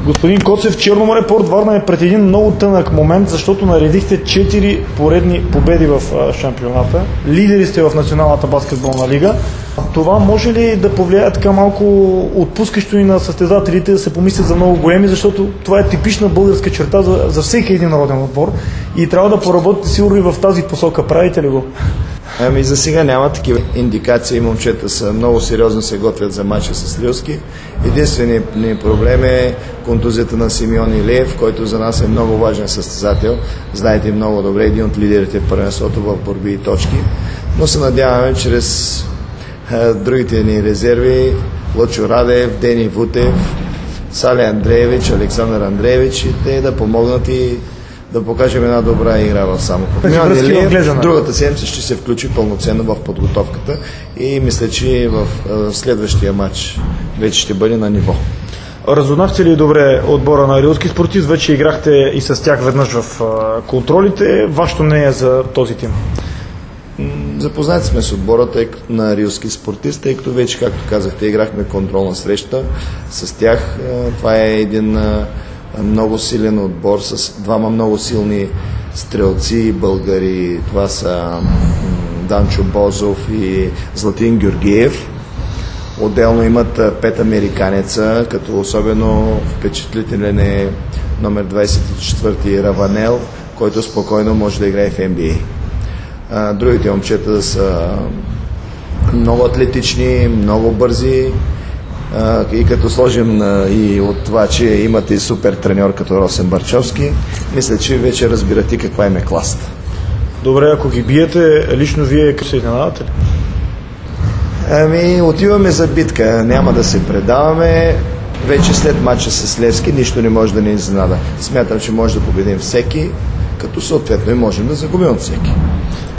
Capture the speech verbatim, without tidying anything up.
Господин Коцев, Черноморе Порт Варна е пред един много тънък момент, защото наредихте четири поредни победи в шампионата. Лидери сте в Националната баскетболна лига. Това може ли да повлияе така малко отпускащо и на състезателите да се помислят за много големи, защото това е типична българска черта за, за всеки един народен отбор и трябва да поработите сигурно и в тази посока. Правите ли го? Ами за сега няма такива индикации. Момчета са много сериозно се готвят за матча с Лилски. Единственият ни проблем е контузията на Симеон Илиев, който за нас е много важен състезател. Знаете много добре, един от лидерите в първенството в борби и точки. Но се надяваме чрез е, другите ни резерви, Лъчо Радев, Дени Вутев, Сали Андреевич, Александър Андреевич, и те да помогнат и да покажем една добра игра в Самоков. В другата седмица ще се включи пълноценно в подготовката и мисля, че в, в следващия матч вече ще бъде на ниво. Разузнахте ли добре отбора на Рилски спортист? Вече играхте и с тях веднъж в контролите. Вашето мнение за този тим? Запознати сме с отбора на Рилски спортист, тъй като вече, както казахте, играхме контролна среща с тях. Това е един много силен отбор с двама много силни стрелци българи. Това са Данчо Бозов и Златин Георгиев. Отделно имат пет американеца, като особено впечатлителен е номер двадесет и четвърти Раванел, който спокойно може да играе в Н Б А. Другите момчета са много атлетични, много бързи. И като сложим и от това, че имате супер треньор като Росен Барчовски, мисля, че вече разбирате каква им е класата. Добре, ако ги биете, лично вие се изненадате ли? Ами, отиваме за битка, няма да се предаваме. Вече след матча с Левски нищо не може да ни изненада. Смятам, че може да победим всеки, като съответно и можем да загубим от всеки.